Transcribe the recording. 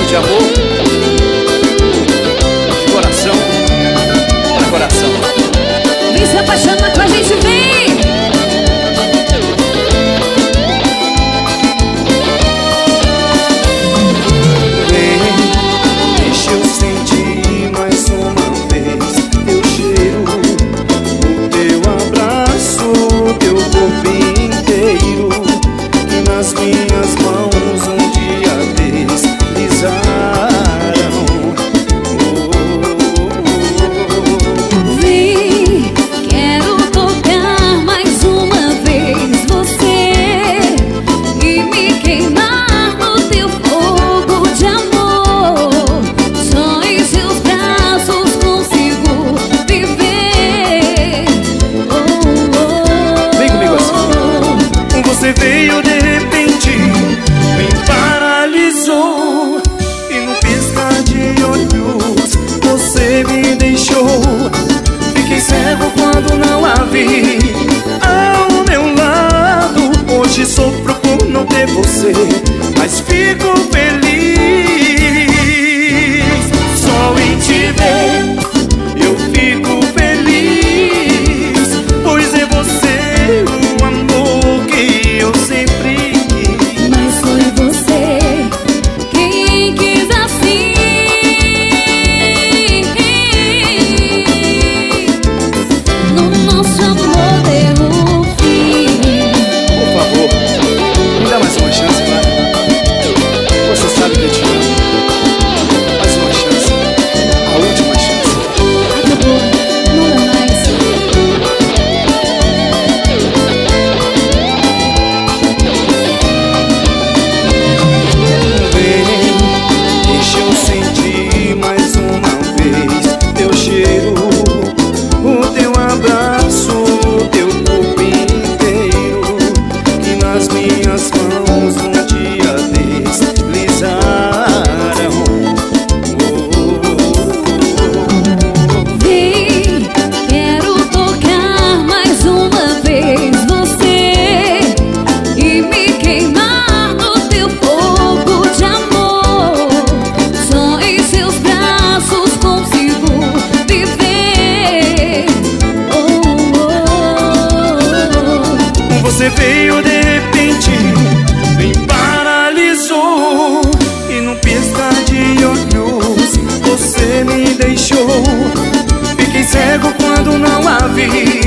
de amor, de coração para coração. Vem se apaixonar com a gente, vem! Deixa eu sentir mais uma vez teu cheiro, o teu abraço, teu corpo inteiro, que nas minhas mãos um dia deslizaram. Vem, quero tocar mais uma vez você e me queimar no teu fogo de amor. Só em seus braços consigo viver. Vem comigo assim. Você veio de repente, me paralisou, e no piscar de olhos você me deixou. Fiquei cego quando não a vi ao meu lado. Hoje sofro por não ter você, mas fico feliz. Só em te ver eu fico feliz, pois é você o amor que eu sempre quis. Mas foi você quem quis assim. No nosso amor deu um fim. Por favor, me dá mais uma chance, vai. Você sabe que eu te amo. Mais uma chance, a última chance. Acabou, não dá mais. Vem, deixa eu sentir mais uma vez teu cheiro, o teu abraço, teu corpo inteiro, que nas minhas mãos um dia deslizaram. Vem, quero tocar mais uma vez você e me queimar no teu fogo de amor. Só em seus braços consigo viver. Você veio de repente, me paralisou, e num piscar de olhos você me deixou. Fiquei cego quando não a vi